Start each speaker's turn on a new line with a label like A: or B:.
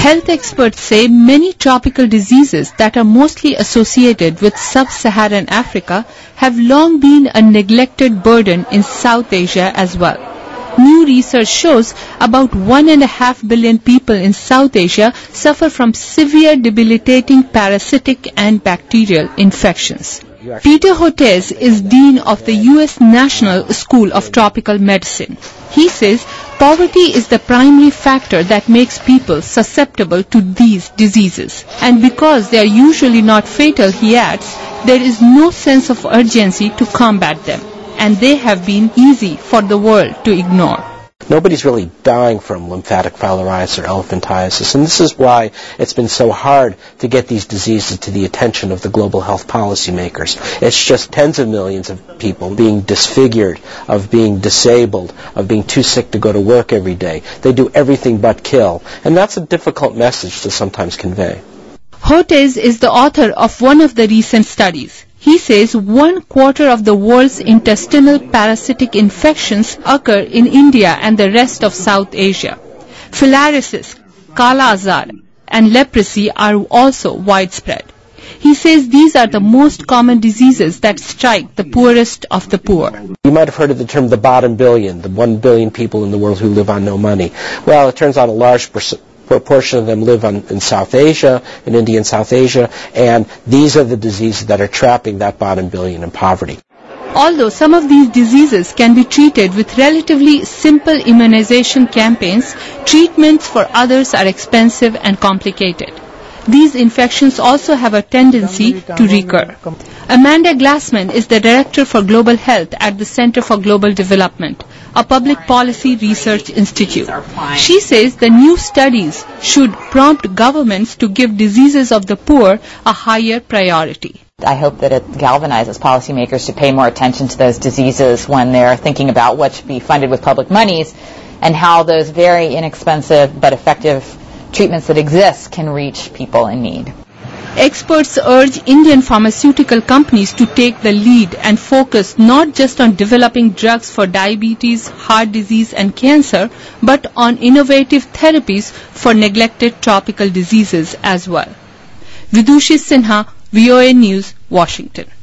A: Health experts say many tropical diseases that are mostly associated with sub-Saharan Africa have long been a neglected burden in South Asia as well. New research shows about 1.5 billion people in South Asia suffer from severe debilitating parasitic and bacterial infections. Peter Hotez is Dean of the U.S. National School of Tropical Medicine. He says poverty is the primary factor that makes people susceptible to these diseases. And because they are usually not fatal, he adds, there is no sense of urgency to combat them. And they have been easy for the world to ignore.
B: Nobody's really dying from lymphatic filariasis or elephantiasis, and this is why it's been so hard to get these diseases to the attention of the global health policymakers. It's just tens of millions of people being disfigured, of being disabled, of being too sick to go to work every day. They do everything but kill, and that's a difficult message to sometimes convey.
A: Hotez is the author of one of the recent studies. He says 1/4 of the world's intestinal parasitic infections occur in India and the rest of South Asia. Filariasis, Kala Azar, and leprosy are also widespread. He says these are the most common diseases that strike the poorest of the poor.
B: You might have heard of the term the bottom billion, the 1 billion people in the world who live on no money. Well, it turns out a large proportion of them live in South Asia, in India and South Asia, and these are the diseases that are trapping that bottom billion in poverty.
A: Although some of these diseases can be treated with relatively simple immunization campaigns, treatments for others are expensive and complicated. These infections also have a tendency to recur. Amanda Glassman is the Director for Global Health at the Center for Global Development, a public policy research institute. She says the new studies should prompt governments to give diseases of the poor a higher priority.
C: I hope that it galvanizes policymakers to pay more attention to those diseases when they're thinking about what should be funded with public monies and how those very inexpensive but effective treatments that exist can reach people in need.
A: Experts urge Indian pharmaceutical companies to take the lead and focus not just on developing drugs for diabetes, heart disease and cancer, but on innovative therapies for neglected tropical diseases as well. Vidushi Sinha, VOA News, Washington.